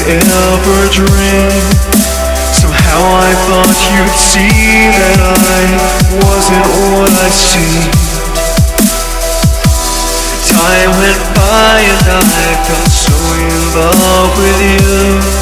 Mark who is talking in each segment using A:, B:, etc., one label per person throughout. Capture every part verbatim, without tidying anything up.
A: ever dream. Somehow I thought you'd see that I wasn't what I seemed. Time went by and I felt so in love with you,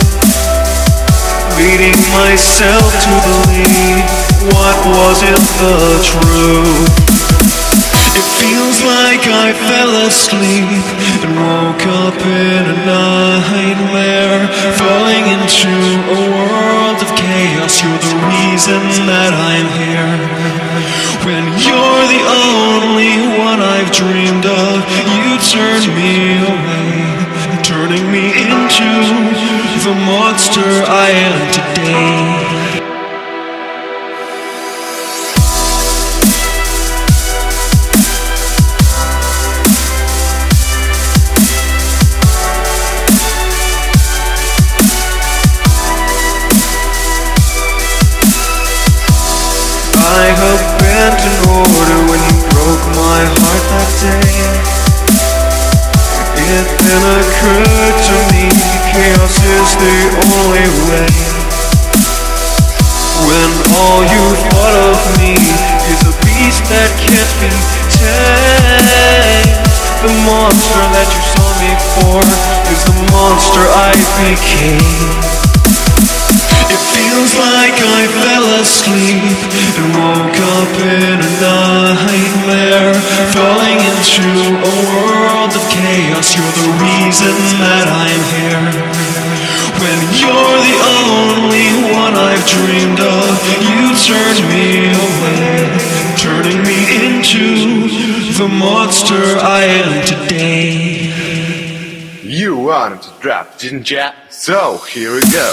A: leading myself to believe what wasn't the truth. It feels like I fell asleep and woke up in a nightmare, falling into a world of chaos. You're the reason that I'm here. When you're the only one I've dreamed of, you turn me away, turning me into the monster I am today. I abandoned order when you broke my heart that day. It then occurred to me, chaos is the only way. When all you thought of me is a beast that can't be tamed, the monster that you saw me for is the monster I became. It feels like I fell asleep and woke up in a nightmare, falling into a world of chaos. You're the reason that I'm here. When you're the only one I've dreamed of, you turn me away, turning me into the monster I am today.
B: You wanted to drop, didn't ya? So here we go.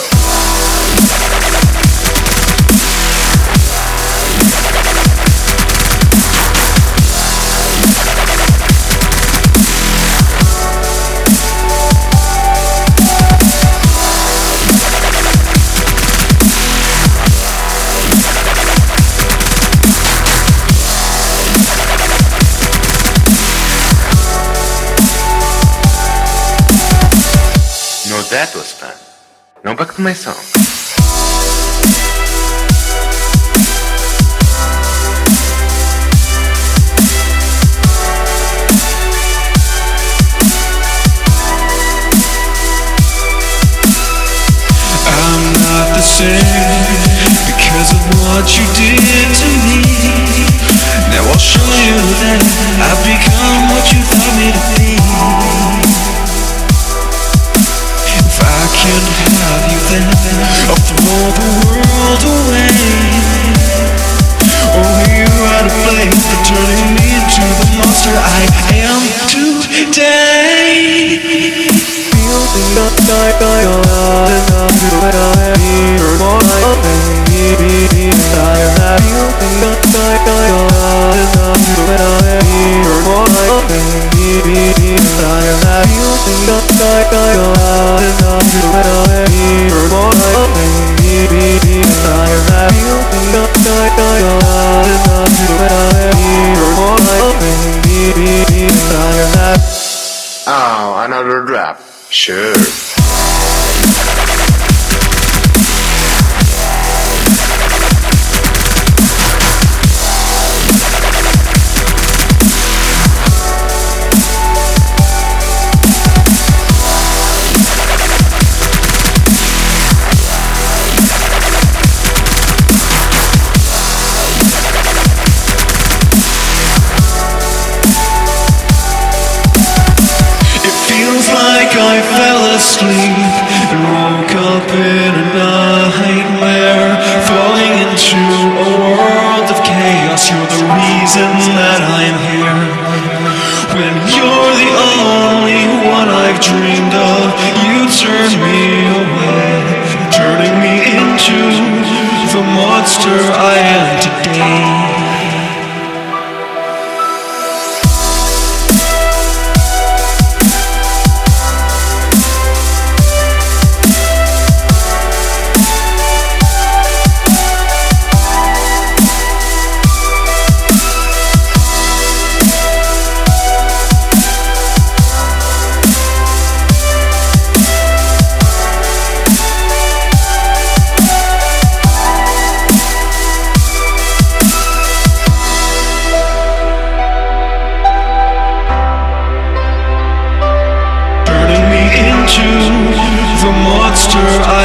B: No, that was fun. Now back to my song.
A: I'm not the same because of what you did to me. Now I'll show you that I've become what you thought me to be. If I can have you then, I'll throw the world away. Only you had a flame for turning me into the monster I am today. Feel the dark eye on and on to it I hear more like baby. I feel the dark eye on and on to it I hear more like baby. I feel the dark eye on and on to it I hear more like baby. I feel the dark eye on and on to it I hear more like baby.
B: Oh, another drop. Sure.
A: I fell asleep and woke up in a nightmare, falling into a world of chaos. You're the reason that I'm here. When you're the only one I've dreamed of, you turn me away, turning me into the monster I am today. monster I